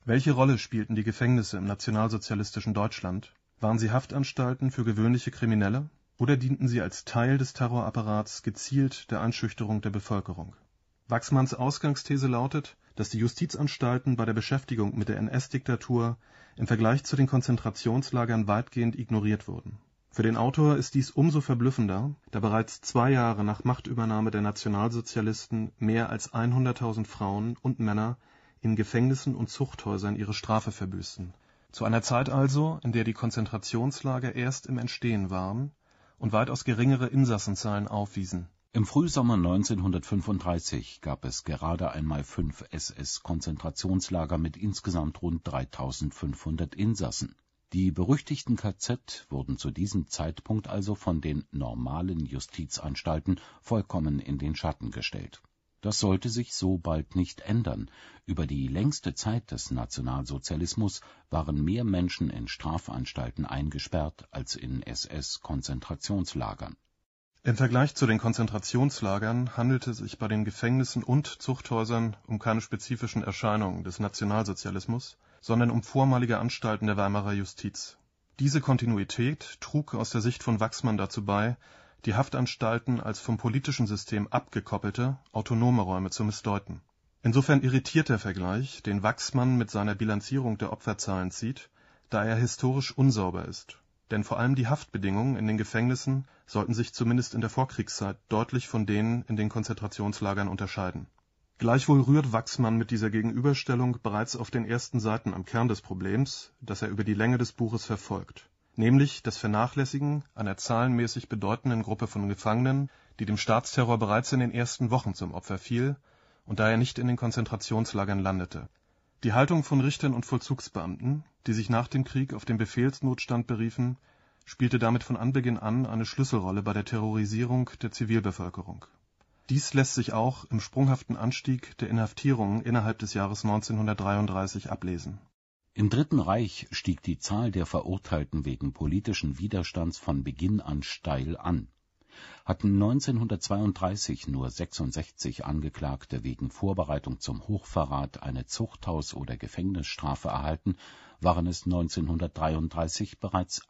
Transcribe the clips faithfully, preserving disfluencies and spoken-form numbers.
Welche Rolle spielten die Gefängnisse im nationalsozialistischen Deutschland? Waren sie Haftanstalten für gewöhnliche Kriminelle oder dienten sie als Teil des Terrorapparats gezielt der Einschüchterung der Bevölkerung? Wachsmanns Ausgangsthese lautet, dass die Justizanstalten bei der Beschäftigung mit der N S-Diktatur im Vergleich zu den Konzentrationslagern weitgehend ignoriert wurden. Für den Autor ist dies umso verblüffender, da bereits zwei Jahre nach Machtübernahme der Nationalsozialisten mehr als hunderttausend Frauen und Männer in Gefängnissen und Zuchthäusern ihre Strafe verbüßten. Zu einer Zeit also, in der die Konzentrationslager erst im Entstehen waren und weitaus geringere Insassenzahlen aufwiesen. Im Frühsommer neunzehnhundertfünfunddreißig gab es gerade einmal fünf S S-Konzentrationslager mit insgesamt rund dreitausendfünfhundert Insassen. Die berüchtigten K Z wurden zu diesem Zeitpunkt also von den normalen Justizanstalten vollkommen in den Schatten gestellt. Das sollte sich so bald nicht ändern. Über die längste Zeit des Nationalsozialismus waren mehr Menschen in Strafanstalten eingesperrt als in S S-Konzentrationslagern. Im Vergleich zu den Konzentrationslagern handelte es sich bei den Gefängnissen und Zuchthäusern um keine spezifischen Erscheinungen des Nationalsozialismus, sondern um vormalige Anstalten der Weimarer Justiz. Diese Kontinuität trug aus der Sicht von Wachsmann dazu bei, die Haftanstalten als vom politischen System abgekoppelte, autonome Räume zu missdeuten. Insofern irritiert der Vergleich, den Wachsmann mit seiner Bilanzierung der Opferzahlen zieht, da er historisch unsauber ist. Denn vor allem die Haftbedingungen in den Gefängnissen sollten sich zumindest in der Vorkriegszeit deutlich von denen in den Konzentrationslagern unterscheiden. Gleichwohl rührt Wachsmann mit dieser Gegenüberstellung bereits auf den ersten Seiten am Kern des Problems, das er über die Länge des Buches verfolgt, nämlich das Vernachlässigen einer zahlenmäßig bedeutenden Gruppe von Gefangenen, die dem Staatsterror bereits in den ersten Wochen zum Opfer fiel und daher nicht in den Konzentrationslagern landete. Die Haltung von Richtern und Vollzugsbeamten, die sich nach dem Krieg auf den Befehlsnotstand beriefen, spielte damit von Anbeginn an eine Schlüsselrolle bei der Terrorisierung der Zivilbevölkerung. Dies lässt sich auch im sprunghaften Anstieg der Inhaftierungen innerhalb des Jahres neunzehnhundertdreiunddreißig ablesen. Im Dritten Reich stieg die Zahl der Verurteilten wegen politischen Widerstands von Beginn an steil an. Hatten neunzehnhundertzweiunddreißig nur sechsundsechzig Angeklagte wegen Vorbereitung zum Hochverrat eine Zuchthaus- oder Gefängnisstrafe erhalten, waren es neunzehnhundertdreiunddreißig bereits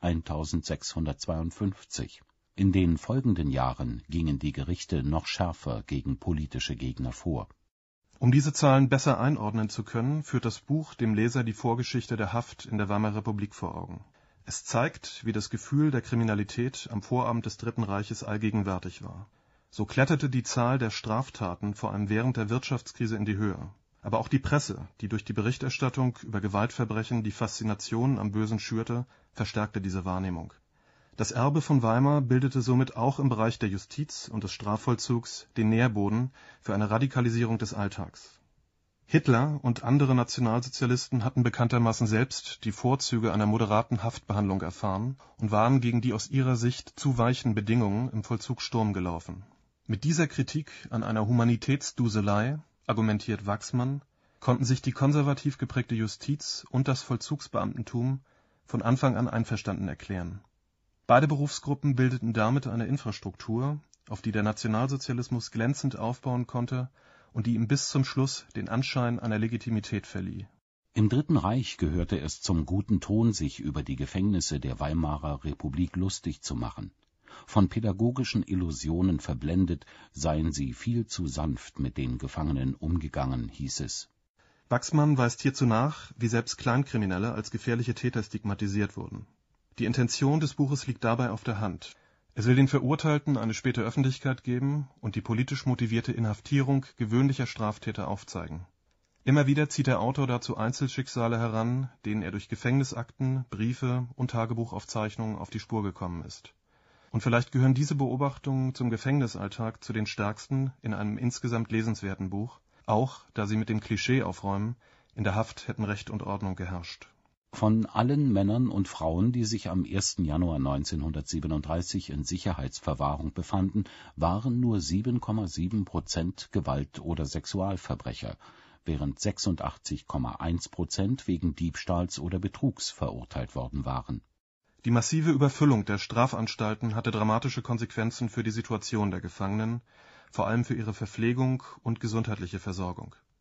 eintausendsechshundertzweiundfünfzig. In den folgenden Jahren gingen die Gerichte noch schärfer gegen politische Gegner vor. Um diese Zahlen besser einordnen zu können, führt das Buch dem Leser die Vorgeschichte der Haft in der Weimarer Republik vor Augen. Es zeigt, wie das Gefühl der Kriminalität am Vorabend des Dritten Reiches allgegenwärtig war. So kletterte die Zahl der Straftaten vor allem während der Wirtschaftskrise in die Höhe. Aber auch die Presse, die durch die Berichterstattung über Gewaltverbrechen die Faszination am Bösen schürte, verstärkte diese Wahrnehmung. Das Erbe von Weimar bildete somit auch im Bereich der Justiz und des Strafvollzugs den Nährboden für eine Radikalisierung des Alltags. Hitler und andere Nationalsozialisten hatten bekanntermaßen selbst die Vorzüge einer moderaten Haftbehandlung erfahren und waren gegen die aus ihrer Sicht zu weichen Bedingungen im Vollzug Sturm gelaufen. Mit dieser Kritik an einer Humanitätsduselei, argumentiert Wachsmann, konnten sich die konservativ geprägte Justiz und das Vollzugsbeamtentum von Anfang an einverstanden erklären. Beide Berufsgruppen bildeten damit eine Infrastruktur, auf die der Nationalsozialismus glänzend aufbauen konnte und die ihm bis zum Schluss den Anschein einer Legitimität verlieh. Im Dritten Reich gehörte es zum guten Ton, sich über die Gefängnisse der Weimarer Republik lustig zu machen. Von pädagogischen Illusionen verblendet, seien sie viel zu sanft mit den Gefangenen umgegangen, hieß es. Wachsmann weist hierzu nach, wie selbst Kleinkriminelle als gefährliche Täter stigmatisiert wurden. Die Intention des Buches liegt dabei auf der Hand. Es will den Verurteilten eine späte Öffentlichkeit geben und die politisch motivierte Inhaftierung gewöhnlicher Straftäter aufzeigen. Immer wieder zieht der Autor dazu Einzelschicksale heran, denen er durch Gefängnisakten, Briefe und Tagebuchaufzeichnungen auf die Spur gekommen ist. Und vielleicht gehören diese Beobachtungen zum Gefängnisalltag zu den stärksten in einem insgesamt lesenswerten Buch, auch da sie mit dem Klischee aufräumen, in der Haft hätten Recht und Ordnung geherrscht. Von allen Männern und Frauen, die sich am ersten Januar neunzehnhundertsiebenunddreißig in Sicherheitsverwahrung befanden, waren nur sieben Komma sieben Prozent Gewalt- oder Sexualverbrecher, während sechsundachtzig Komma eins Prozent wegen Diebstahls oder Betrugs verurteilt worden waren. Die massive Überfüllung der Strafanstalten hatte dramatische Konsequenzen für die Situation der Gefangenen, vor allem für ihre Verpflegung und gesundheitliche Versorgung.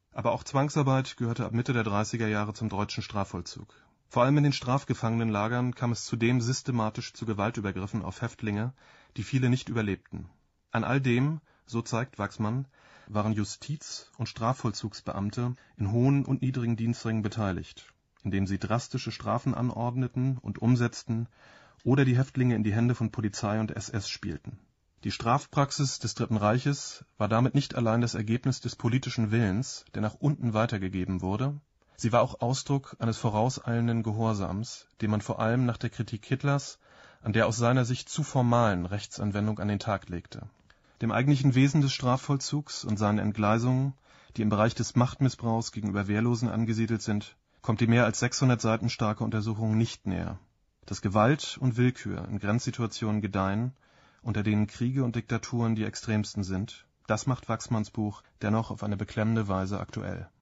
Aber auch Zwangsarbeit gehörte ab Mitte der dreißiger Jahre zum deutschen Strafvollzug. Vor allem in den Strafgefangenenlagern kam es zudem systematisch zu Gewaltübergriffen auf Häftlinge, die viele nicht überlebten. An all dem, so zeigt Waxman, waren Justiz- und Strafvollzugsbeamte in hohen und niedrigen Diensträngen beteiligt, indem sie drastische Strafen anordneten und umsetzten oder die Häftlinge in die Hände von Polizei und S S spielten. Die Strafpraxis des Dritten Reiches war damit nicht allein das Ergebnis des politischen Willens, der nach unten weitergegeben wurde, sie war auch Ausdruck eines vorauseilenden Gehorsams, den man vor allem nach der Kritik Hitlers an der aus seiner Sicht zu formalen Rechtsanwendung an den Tag legte. Dem eigentlichen Wesen des Strafvollzugs und seinen Entgleisungen, die im Bereich des Machtmissbrauchs gegenüber Wehrlosen angesiedelt sind, kommt die mehr als sechshundert Seiten starke Untersuchung nicht näher. Dass Gewalt und Willkür in Grenzsituationen gedeihen, unter denen Kriege und Diktaturen die extremsten sind, das macht Waxmans Buch dennoch auf eine beklemmende Weise aktuell.